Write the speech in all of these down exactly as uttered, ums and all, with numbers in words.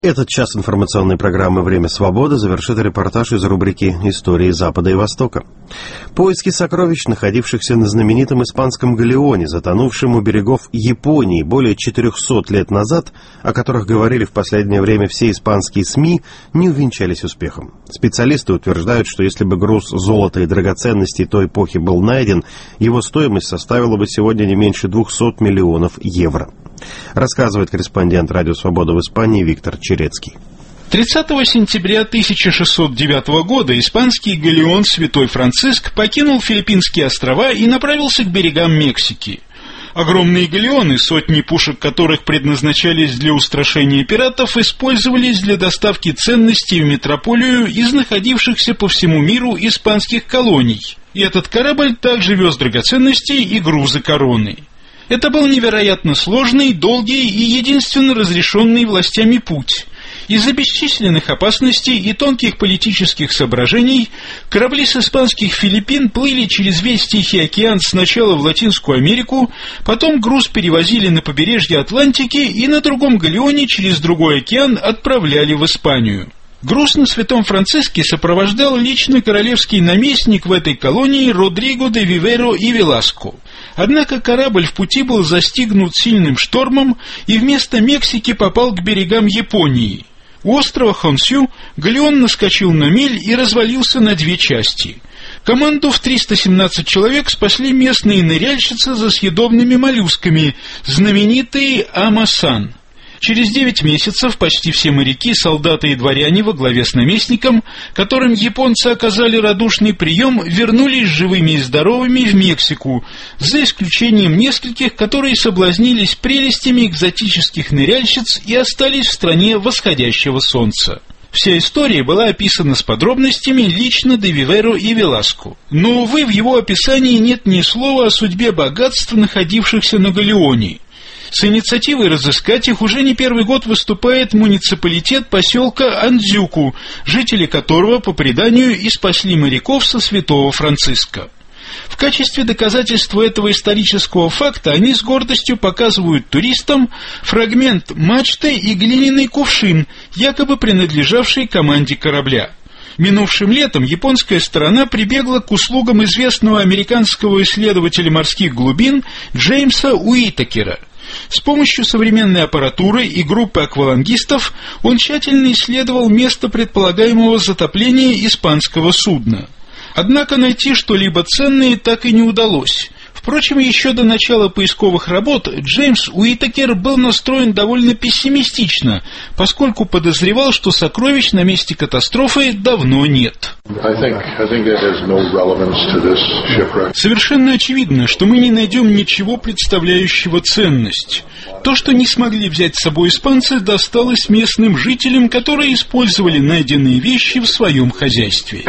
Этот час информационной программы «Время свободы» завершит репортаж из рубрики «Истории Запада и Востока». Поиски сокровищ, находившихся на знаменитом испанском галеоне, затонувшем у берегов Японии более четырехсот лет назад, о которых говорили в последнее время все испанские СМИ, не увенчались успехом. Специалисты утверждают, что если бы груз золота и драгоценностей той эпохи был найден, его стоимость составила бы сегодня не меньше двухсот миллионов евро. Рассказывает корреспондент «Радио Свобода» в Испании Виктор Черецкий. тридцатого сентября тысяча шестьсот девятого года испанский галеон «Святой Франциск» покинул Филиппинские острова и направился к берегам Мексики. Огромные галеоны, сотни пушек которых предназначались для устрашения пиратов, использовались для доставки ценностей в метрополию из находившихся по всему миру испанских колоний. И этот корабль также вез драгоценности и грузы короны. Это был невероятно сложный, долгий и единственно разрешенный властями путь. Из-за бесчисленных опасностей и тонких политических соображений корабли с испанских Филиппин плыли через весь Тихий океан сначала в Латинскую Америку, потом груз перевозили на побережье Атлантики и на другом галеоне через другой океан отправляли в Испанию. Груз на Святом Франциске сопровождал лично королевский наместник в этой колонии Родриго де Виверо и Веласко. Однако корабль в пути был застигнут сильным штормом и вместо Мексики попал к берегам Японии. У острова Хонсю галеон наскочил на мель и развалился на две части. Команду в триста семнадцать человек спасли местные ныряльщицы за съедобными моллюсками, знаменитые Амасан. Через девять месяцев почти все моряки, солдаты и дворяне во главе с наместником, которым японцы оказали радушный прием, вернулись живыми и здоровыми в Мексику, за исключением нескольких, которые соблазнились прелестями экзотических ныряльщиц и остались в стране восходящего солнца. Вся история была описана с подробностями лично де Виверо и Веласко. Но, увы, в его описании нет ни слова о судьбе богатств, находившихся на галеоне. С инициативой разыскать их уже не первый год выступает муниципалитет поселка Андзюку, жители которого, по преданию, и спасли моряков со Святого Франциска. В качестве доказательства этого исторического факта они с гордостью показывают туристам фрагмент мачты и глиняный кувшин, якобы принадлежавший команде корабля. Минувшим летом японская сторона прибегла к услугам известного американского исследователя морских глубин Джеймса Уитакера. С помощью современной аппаратуры и группы аквалангистов он тщательно исследовал место предполагаемого затопления испанского судна. Однако найти что-либо ценное так и не удалось. Впрочем, еще до начала поисковых работ Джеймс Уитакер был настроен довольно пессимистично, поскольку подозревал, что сокровищ на месте катастрофы давно нет. I think, I think it has no relevance to this shipwreck. Совершенно очевидно, что мы не найдем ничего, представляющего ценность. То, что не смогли взять с собой испанцы, досталось местным жителям, которые использовали найденные вещи в своем хозяйстве.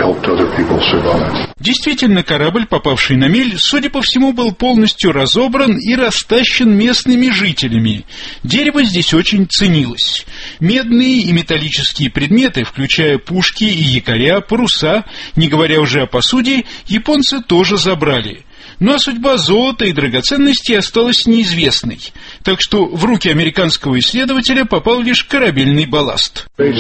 Действительно, корабль, попавший на мель, судя по всему, был полностью разобран и растащен местными жителями. Дерево здесь очень ценилось. Медные и металлические предметы, включая пушки и якоря, паруса, не говоря уже о посуде, японцы тоже забрали. Ну а судьба золота и драгоценностей осталась неизвестной, так что в руки американского исследователя попал лишь корабельный балласт. Мы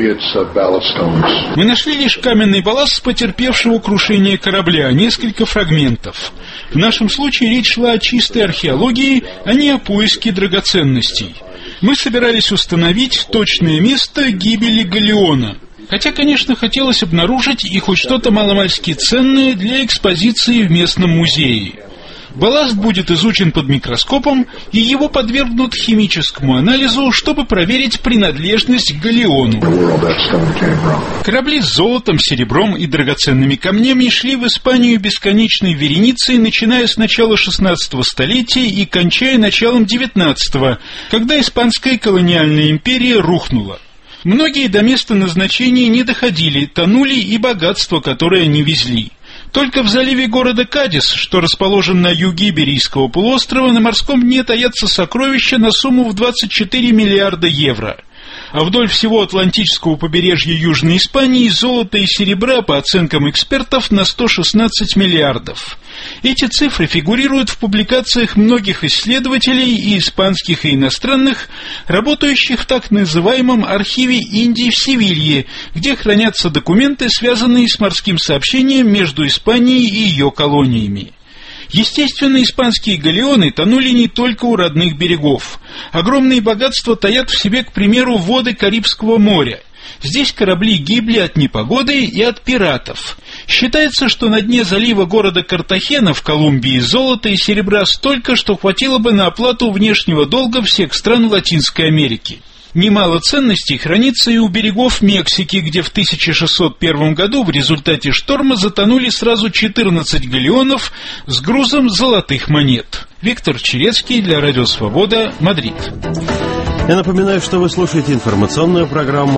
нашли лишь каменный балласт потерпевшего крушение корабля, несколько фрагментов. В нашем случае речь шла о чистой археологии, а не о поиске драгоценностей. Мы собирались установить точное место гибели галеона. Хотя, конечно, хотелось обнаружить и хоть что-то маломальски ценное для экспозиции в местном музее. Балласт будет изучен под микроскопом, и его подвергнут химическому анализу, чтобы проверить принадлежность к галеону. Корабли с золотом, серебром и драгоценными камнями шли в Испанию бесконечной вереницей, начиная с начала шестнадцатого столетия и кончая началом девятнадцатого, когда испанская колониальная империя рухнула. Многие до места назначения не доходили, тонули и богатство, которое они везли. Только в заливе города Кадис, что расположен на юге Иберийского полуострова, на морском дне таятся сокровища на сумму в двадцать четыре миллиарда евро. А вдоль всего Атлантического побережья Южной Испании золота и серебра, по оценкам экспертов, на сто шестнадцать миллиардов. Эти цифры фигурируют в публикациях многих исследователей, и испанских, и иностранных, работающих в так называемом архиве Индии в Севилье, где хранятся документы, связанные с морским сообщением между Испанией и ее колониями. Естественно, испанские галеоны тонули не только у родных берегов. Огромные богатства таят в себе, к примеру, воды Карибского моря. Здесь корабли гибли от непогоды и от пиратов. Считается, что на дне залива города Картахена в Колумбии золота и серебра столько, что хватило бы на оплату внешнего долга всех стран Латинской Америки. Немало ценностей хранится и у берегов Мексики, где в тысяча шестьсот первом году в результате шторма затонули сразу четырнадцать галеонов с грузом золотых монет. Виктор Черецкий для Радио Свобода, Мадрид. Я напоминаю, что вы слушаете информационную программу